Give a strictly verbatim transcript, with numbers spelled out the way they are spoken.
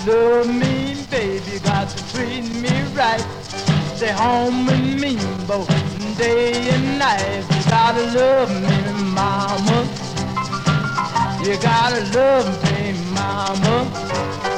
love me, baby, you got to treat me right. Stay home with me both day and night. You gotta love me, mama. You gotta love me, mama.